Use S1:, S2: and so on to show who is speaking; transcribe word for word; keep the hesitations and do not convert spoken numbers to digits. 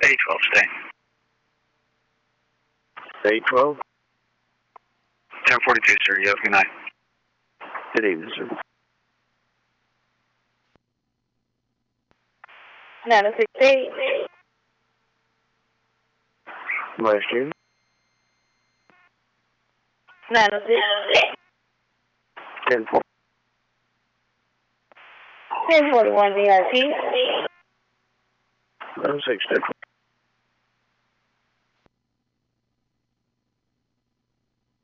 S1: eight twelve, stay.
S2: eight twelve?
S1: ten forty-two, sir. You have a good night.
S2: Good evening, sir.
S3: nine oh six eight.
S2: Last year?
S3: nine oh six.
S2: ten four.
S3: ten forty-one V I P.
S2: nine oh six, ten four.